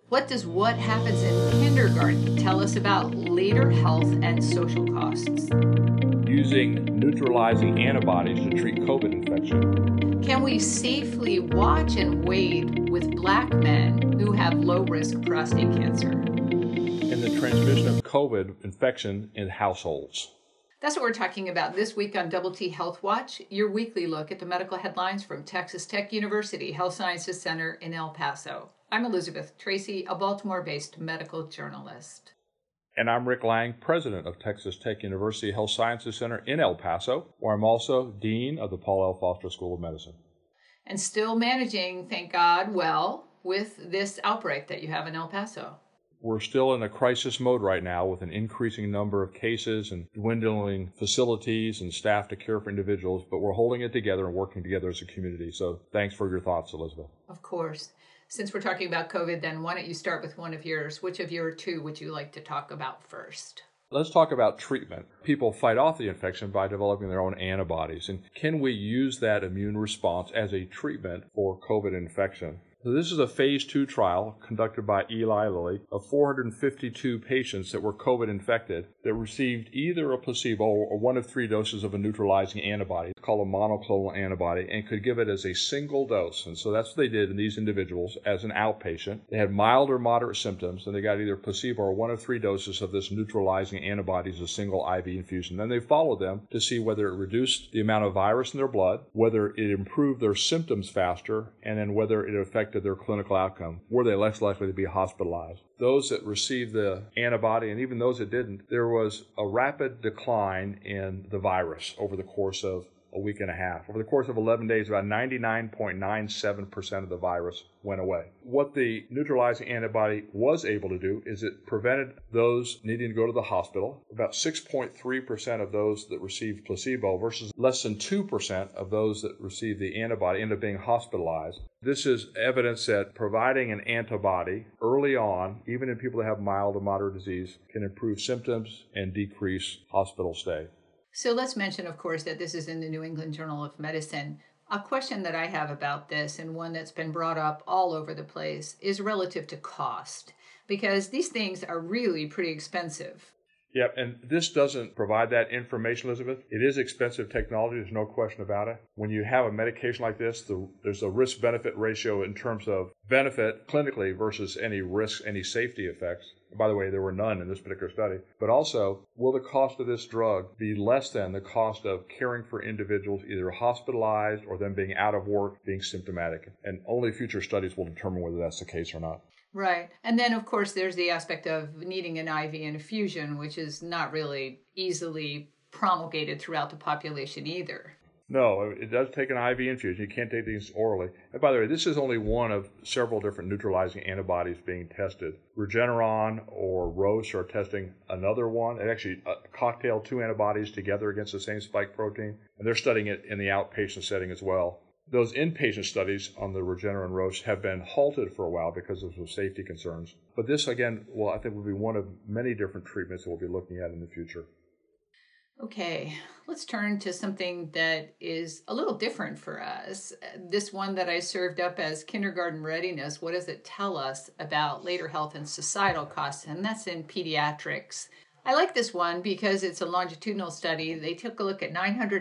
What does what happens in kindergarten tell us about later health and social costs? Using neutralizing antibodies to treat COVID infection. Can we safely watch and wait with Black men who have low-risk prostate cancer? And the transmission of COVID infection in households. That's what we're talking about this week on Double T Health Watch, your weekly look at the medical headlines from Texas Tech University Health Sciences Center in El Paso. I'm Elizabeth Tracy, a Baltimore-based medical journalist. And I'm Rick Lang, president of Texas Tech University Health Sciences Center in El Paso, where I'm also dean of the Paul L. Foster School of Medicine. And still managing, thank God, well, with this outbreak that you have in El Paso. We're still in a crisis mode right now with an increasing number of cases and dwindling facilities and staff to care for individuals, but we're holding it together and working together as a community. So thanks for your thoughts, Elizabeth. Of course. Since we're talking about COVID, then why don't you start with one of yours? Which of your two would you like to talk about first? Let's talk about treatment. People fight off the infection by developing their own antibodies. And can we use that immune response as a treatment for COVID infection? So this is a phase 2 trial conducted by Eli Lilly of 452 patients that were COVID infected that received either a placebo or one of 3 doses of a neutralizing antibody called a monoclonal antibody and could give it as a single dose. And so that's what they did in these individuals as an outpatient. They had mild or moderate symptoms and they got either placebo or one of 3 doses of this neutralizing antibody as a single IV infusion. Then they followed them to see whether it reduced the amount of virus in their blood, whether it improved their symptoms faster, and then whether it affected their clinical outcome. Were they less likely to be hospitalized? Those that received the antibody, and even those that didn't, there was a rapid decline in the virus over the course of a week and a half. Over the course of 11 days, about 99.97% of the virus went away. What the neutralizing antibody was able to do is it prevented those needing to go to the hospital. About 6.3% of those that received placebo versus less than 2% of those that received the antibody ended up being hospitalized. This is evidence that providing an antibody early on, even in people that have mild or moderate disease, can improve symptoms and decrease hospital stay. So let's mention, of course, that this is in the New England Journal of Medicine. A question that I have about this, and one that's been brought up all over the place, is relative to cost, because these things are really pretty expensive. Yep, and this doesn't provide that information, Elizabeth. It is expensive technology, there's no question about it. When you have a medication like this, there's a risk-benefit ratio in terms of benefit clinically versus any risk, any safety effects. By the way, there were none in this particular study. But also, will the cost of this drug be less than the cost of caring for individuals either hospitalized or them being out of work, being symptomatic? And only future studies will determine whether that's the case or not. Right. And then, of course, there's the aspect of needing an IV infusion, which is not really easily promulgated throughout the population either. No, it does take an IV infusion. You can't take these orally. And by the way, this is only one of several different neutralizing antibodies being tested. Regeneron or Roche are testing another one. It actually cocktailed 2 antibodies together against the same spike protein, and they're studying it in the outpatient setting as well. Those inpatient studies on the Regeneron and Roche have been halted for a while because of some safety concerns. But this, again, I think will be one of many different treatments that we'll be looking at in the future. Okay, let's turn to something that is a little different for us. This one that I served up as kindergarten readiness, what does it tell us about later health and societal costs? And that's in pediatrics. I like this one because it's a longitudinal study. They took a look at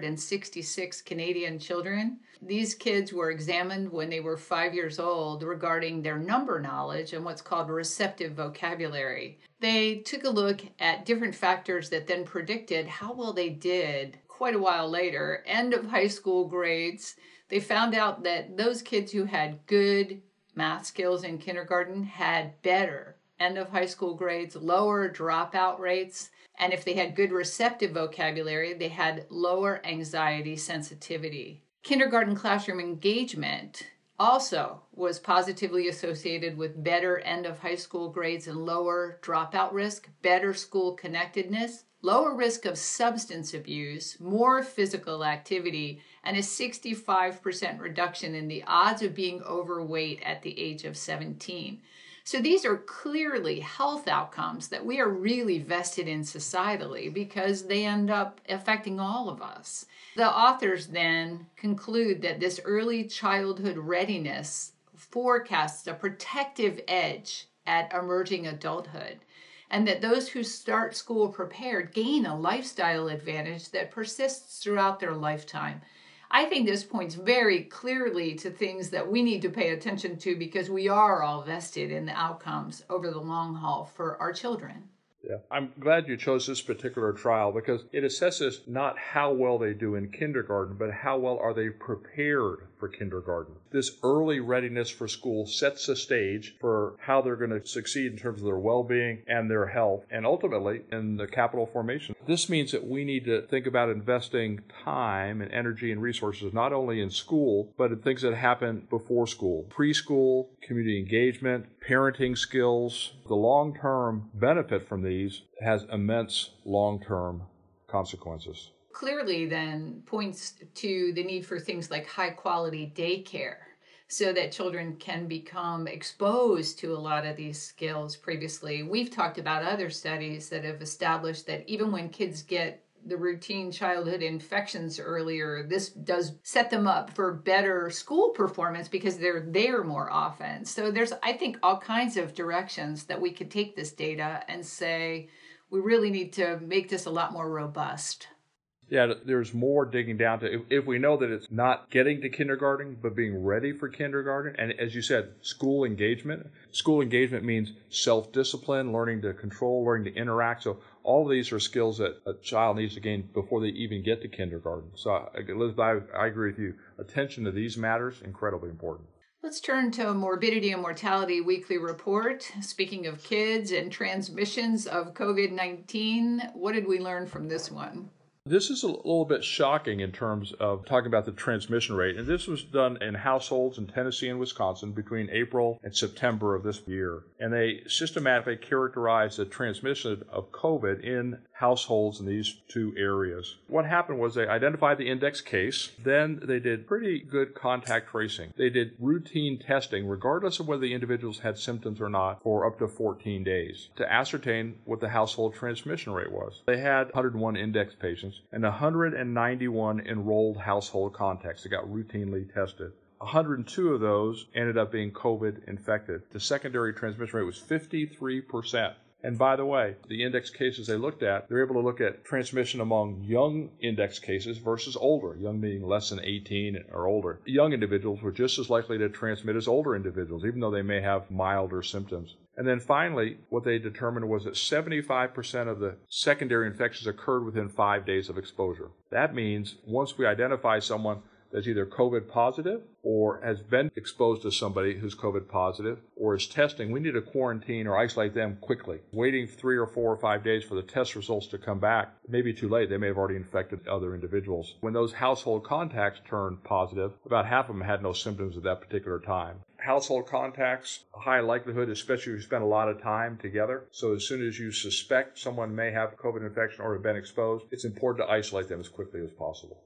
966 Canadian children. These kids were examined when they were 5 years old regarding their number knowledge and what's called receptive vocabulary. They took a look at different factors that then predicted how well they did quite a while later. End of high school grades. They found out that those kids who had good math skills in kindergarten had better end of high school grades, lower dropout rates, and if they had good receptive vocabulary, they had lower anxiety sensitivity. Kindergarten classroom engagement also was positively associated with better end of high school grades and lower dropout risk, better school connectedness, lower risk of substance abuse, more physical activity, and a 65% reduction in the odds of being overweight at the age of 17. So these are clearly health outcomes that we are really vested in societally because they end up affecting all of us. The authors then conclude that this early childhood readiness forecasts a protective edge at emerging adulthood, and that those who start school prepared gain a lifestyle advantage that persists throughout their lifetime. I think this points very clearly to things that we need to pay attention to because we are all vested in the outcomes over the long haul for our children. Yeah, I'm glad you chose this particular trial because it assesses not how well they do in kindergarten, but how well are they prepared for kindergarten. This early readiness for school sets the stage for how they're going to succeed in terms of their well-being and their health, and ultimately in the capital formation. This means that we need to think about investing time and energy and resources not only in school, but in things that happen before school. Preschool, community engagement, parenting skills. The long-term benefit from these has immense long-term consequences. Clearly then points to the need for things like high quality daycare so that children can become exposed to a lot of these skills previously. We've talked about other studies that have established that even when kids get the routine childhood infections earlier, this does set them up for better school performance because they're there more often. So there's, I think, all kinds of directions that we could take this data and say, we really need to make this a lot more robust. Yeah, there's more digging down to if we know that it's not getting to kindergarten, but being ready for kindergarten. And as you said, school engagement. School engagement means self-discipline, learning to control, learning to interact. So all of these are skills that a child needs to gain before they even get to kindergarten. So Elizabeth, I agree with you. Attention to these matters, incredibly important. Let's turn to Morbidity and Mortality Weekly Report. Speaking of kids and transmissions of COVID-19, what did we learn from this one? This is a little bit shocking in terms of talking about the transmission rate. And this was done in households in Tennessee and Wisconsin between April and September of this year. And they systematically characterized the transmission of COVID in households in these two areas. What happened was they identified the index case. Then they did pretty good contact tracing. They did routine testing, regardless of whether the individuals had symptoms or not, for up to 14 days to ascertain what the household transmission rate was. They had 101 index patients and 191 enrolled household contacts that got routinely tested. 102 of those ended up being COVID infected. The secondary transmission rate was 53%. And by the way, the index cases they looked at, they're able to look at transmission among young index cases versus older, young being less than 18 or older. Young individuals were just as likely to transmit as older individuals, even though they may have milder symptoms. And then finally, what they determined was that 75% of the secondary infections occurred within 5 days of exposure. That means once we identify someone that's either COVID positive or has been exposed to somebody who's COVID positive or is testing, we need to quarantine or isolate them quickly. Waiting 3 or 4 or 5 days for the test results to come back may be too late. They may have already infected other individuals. When those household contacts turned positive, about half of them had no symptoms at that particular time. Household contacts, a high likelihood, especially if you spend a lot of time together. So as soon as you suspect someone may have COVID infection or have been exposed, it's important to isolate them as quickly as possible.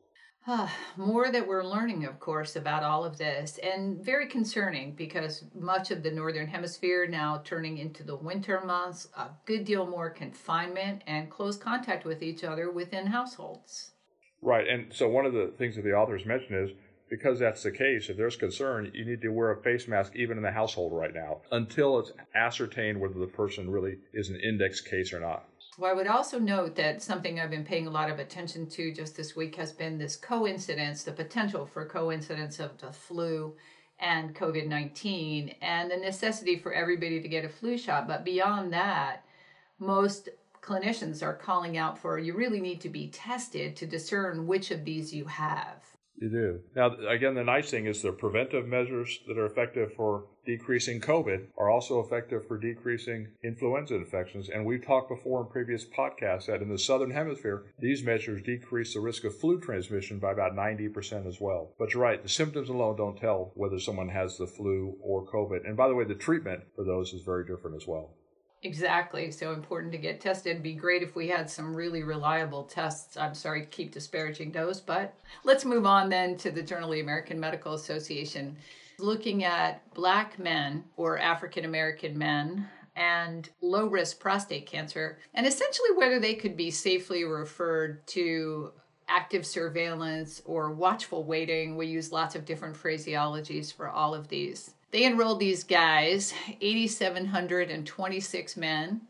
More that we're learning, of course, about all of this, and very concerning because much of the Northern Hemisphere now turning into the winter months, a good deal more confinement and close contact with each other within households. Right, and so one of the things that the authors mentioned is because that's the case, if there's concern, you need to wear a face mask even in the household right now until it's ascertained whether the person really is an index case or not. Well, I would also note that something I've been paying a lot of attention to just this week has been this coincidence, the potential for coincidence of the flu and COVID-19 and the necessity for everybody to get a flu shot. But beyond that, most clinicians are calling out for you really need to be tested to discern which of these you have. You do. Now, again, the nice thing is the preventive measures that are effective for decreasing COVID are also effective for decreasing influenza infections. And we've talked before in previous podcasts that in the Southern Hemisphere, these measures decrease the risk of flu transmission by about 90% as well. But you're right, the symptoms alone don't tell whether someone has the flu or COVID. And by the way, the treatment for those is very different as well. Exactly. So important to get tested. It'd be great if we had some really reliable tests. I'm sorry to keep disparaging those, but let's move on then to the Journal of the American Medical Association. Looking at Black men or African American men and low-risk prostate cancer, and essentially whether they could be safely referred to active surveillance or watchful waiting. We use lots of different phraseologies for all of these. They enrolled these guys, 8,726 men,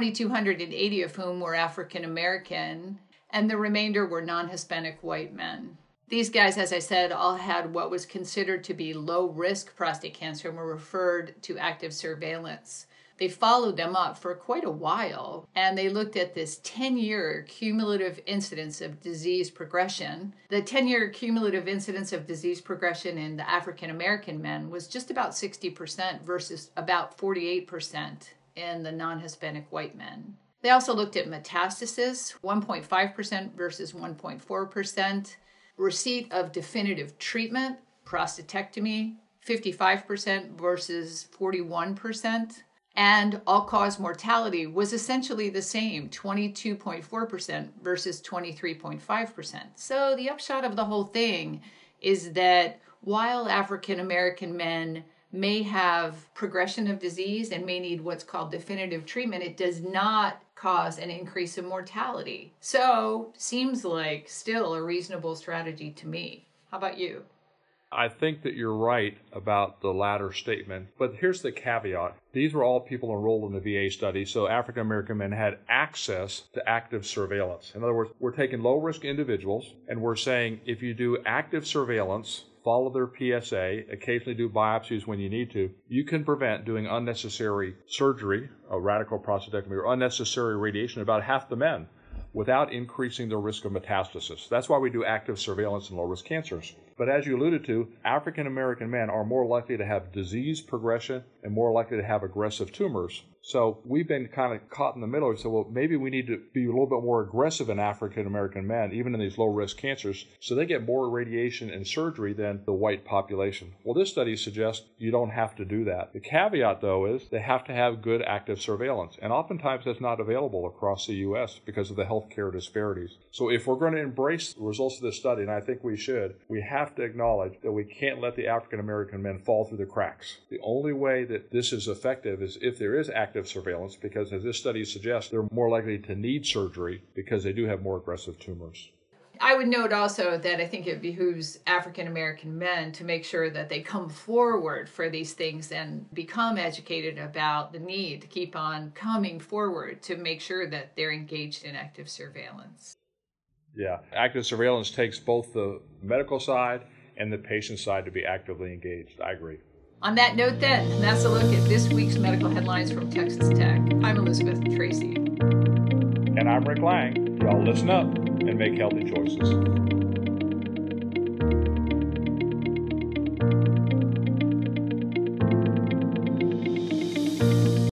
2,280 of whom were African American, and the remainder were non-Hispanic white men. These guys, as I said, all had what was considered to be low-risk prostate cancer and were referred to active surveillance. They followed them up for quite a while, and they looked at this 10-year cumulative incidence of disease progression. The 10-year cumulative incidence of disease progression in the African American men was just about 60% versus about 48% in the non-Hispanic white men. They also looked at metastasis, 1.5% versus 1.4%, receipt of definitive treatment, prostatectomy, 55% versus 41%, and all-cause mortality was essentially the same, 22.4% versus 23.5%. So the upshot of the whole thing is that while African American men may have progression of disease and may need what's called definitive treatment, it does not cause an increase in mortality. So seems like still a reasonable strategy to me. How about you? I think that you're right about the latter statement, but here's the caveat. These were all people enrolled in the VA study, so African American men had access to active surveillance. In other words, we're taking low-risk individuals, and we're saying if you do active surveillance, follow their PSA, occasionally do biopsies when you need to, you can prevent doing unnecessary surgery, a radical prostatectomy, or unnecessary radiation in about half the men without increasing the risk of metastasis. That's why we do active surveillance in low-risk cancers. But as you alluded to, African American men are more likely to have disease progression and more likely to have aggressive tumors. So we've been kind of caught in the middle. We said, well, maybe we need to be a little bit more aggressive in African American men, even in these low-risk cancers, so they get more radiation and surgery than the white population. Well, this study suggests you don't have to do that. The caveat, though, is they have to have good active surveillance, and oftentimes that's not available across the U.S. because of the healthcare disparities. So if we're going to embrace the results of this study, and I think we should, we have to acknowledge that we can't let the African American men fall through the cracks. The only way that this is effective is if there is active surveillance, because as this study suggests, they're more likely to need surgery because they do have more aggressive tumors. I would note also that I think it behooves African American men to make sure that they come forward for these things and become educated about the need to keep on coming forward to make sure that they're engaged in active surveillance. Yeah, active surveillance takes both the medical side and the patient side to be actively engaged. I agree. On that note then, that's a look at this week's medical headlines from Texas Tech. I'm Elizabeth Tracy. And I'm Rick Lang. Y'all listen up and make healthy choices.